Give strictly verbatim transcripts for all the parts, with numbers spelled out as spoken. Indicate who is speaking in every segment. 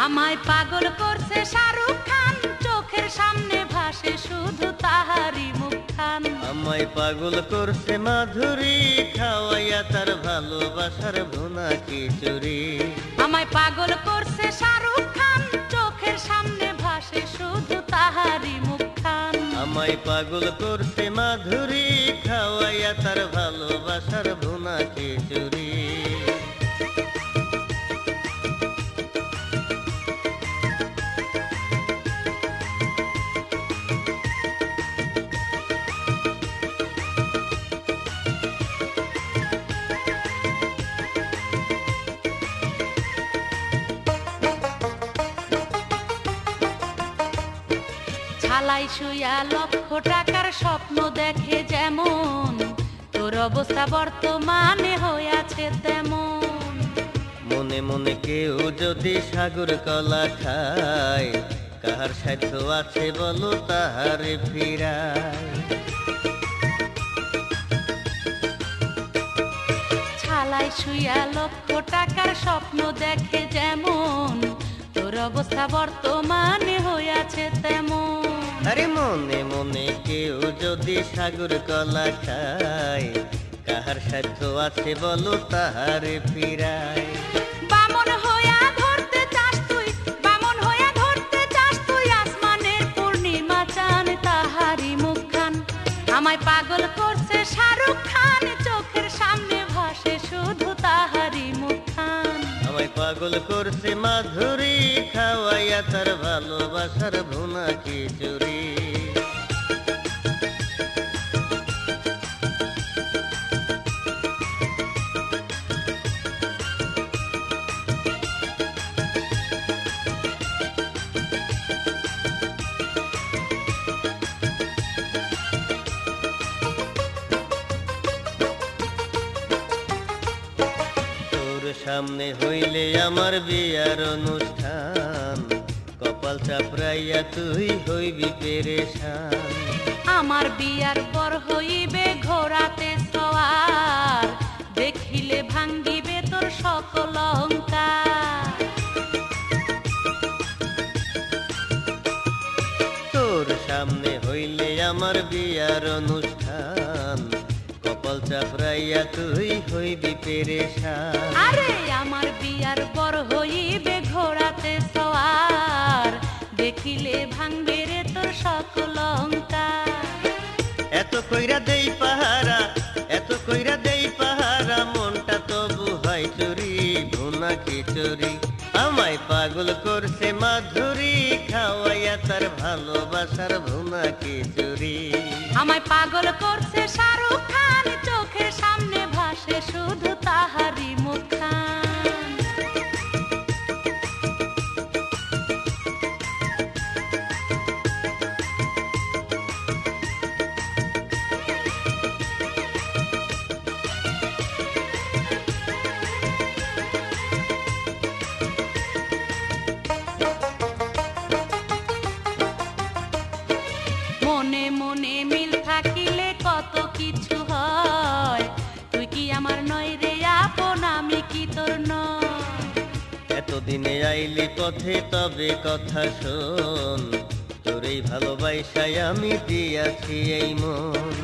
Speaker 1: আমায় পাগল করছে শাহরুখ খান, চোখের সামনে ভাসে শুধু তাহারি মুখখান।
Speaker 2: আমায় পাগল করছে মাধুরী, খাওয়াইয়া তার ভালোবাসার ভুনা খিচুড়ি।
Speaker 1: আমায় পাগল করছে শাহরুখ খান, চোখের সামনে ভাসে শুধু তাহারি মুখখান।
Speaker 2: আমায় পাগল করছে মাধুরী, খাওয়াইয়া তার ভালোবাসার ভুনা খিচুড়ি।
Speaker 1: ছালাই শুয়া লক্ষ টাকার স্বপ্ন দেখে যেমন, তোর অবস্থা বর্তমানে হইয়াছে তেমন।
Speaker 2: মনে মনে কেউ যদি সাগর কলা খায়, কাহার সাধ্য আছে বলো তাহারে ফিরায়।
Speaker 1: ছালাই শুয়া লক্ষ টাকার স্বপ্ন দেখে যেমন, তোর অবস্থা বর্তমানে হইয়াছে তেমন।
Speaker 2: আরে মনে মনে কেউ যদি সাগর কলা খায়, কাহার সাধ্য আছে বলো তাহারে ফিরায়।
Speaker 1: বামন হইয়া ধরতে চাস তুই, বামন হইয়া ধরতে চাস তুই আসমানের পূর্ণিমা চান, তাহারি মুখখান। আমায় পাগল করছে শাহরুখ খান, চোখের সামনে ভাসে শুধু তাহারি মুখখান।
Speaker 2: আমায় পাগল করছে মাধুরী, খাওয়াইয়া তার ভালোবাসার ভুনা খিচুড়ি। সামনে হইলে আমার বিয়ার অনুষ্ঠান, কপাল চাপড়াইয়া তুই হইবি পেরেশান।
Speaker 1: আমার বিয়ার পর হইবে ঘোড়াতে সওয়ার, দেখিলে ভাঙ্গিবে তোর সকল অহংকার।
Speaker 2: তোর সামনে হইলে আমার বিয়ার অনুষ্ঠান, কপাল চাপড়াইয়া তুই হইবি পেরেশান।
Speaker 1: আরে আমার বিয়ার পর হইবে ঘোড়াতে সওয়ার, দেখিলে ভাঙবে রে তোর সকল অহংকার।
Speaker 2: এত কইরা দেই পাহারা, এত কইরা দেই পাহারা, মনটা তবু হয় চুরি ভুনা খিচুড়ি। আমায় পাগল করছে মাধুরী, খাওয়াইয়া তার ভালোবাসার ভুনা খিচুড়ি।
Speaker 1: আমায় পাগল করছে শাহরুখ খান, চোখের সামনে ভাসে শুধু তাহারি মুখখান। মনে মনে মিল থাকিলে কত কিছু হয়, তুই কি আমার নয় রে আপন, আমি কি তোর নয়।
Speaker 2: এতদিনে আইলি পথে তবে কথা শোন, তোর এই ভালোবাসায় আমি দিয়াছি এই মন।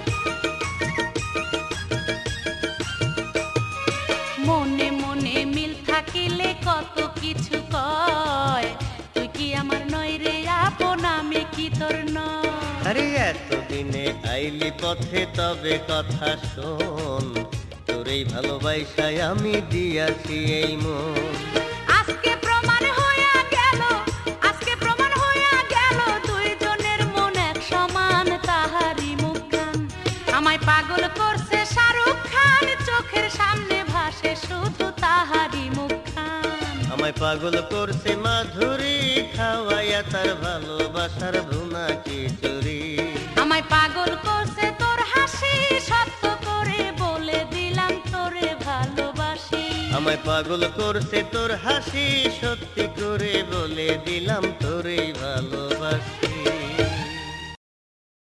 Speaker 1: মনে মনে মিল থাকিলে কত কিছু কয়, তুই কি আমার নয় রে আপন, আমি কি তোর নয়।
Speaker 2: আরে এতদিনে আইলি পথে তবে কথা শোন, তোর এই ভালোবাসায় আমি দিয়াছি এই মন।
Speaker 1: আজকে প্রমাণ হইয়া গেল, আজকে প্রমাণ হইয়া গেল, দুইজনের মন এক সমান, তাহারি মুখখান। আমায় পাগল করছে শাহরুখ খান, চোখের সামনে ভাসে শুধু তাহারি মুখখান।
Speaker 2: আমায় পাগল করছে মাধুরী, খাওয়াইয়া তার ভালোবাসার ভুনা খিচুড়ি।
Speaker 1: আমায় পাগল করছে তোর হাসি, সত্য করে বলে দিলাম তোরে ভালোবাসি।
Speaker 2: আমায় পাগল করছে তোর হাসি, সত্যি করে বলে দিলাম তোরে ভালোবাসি।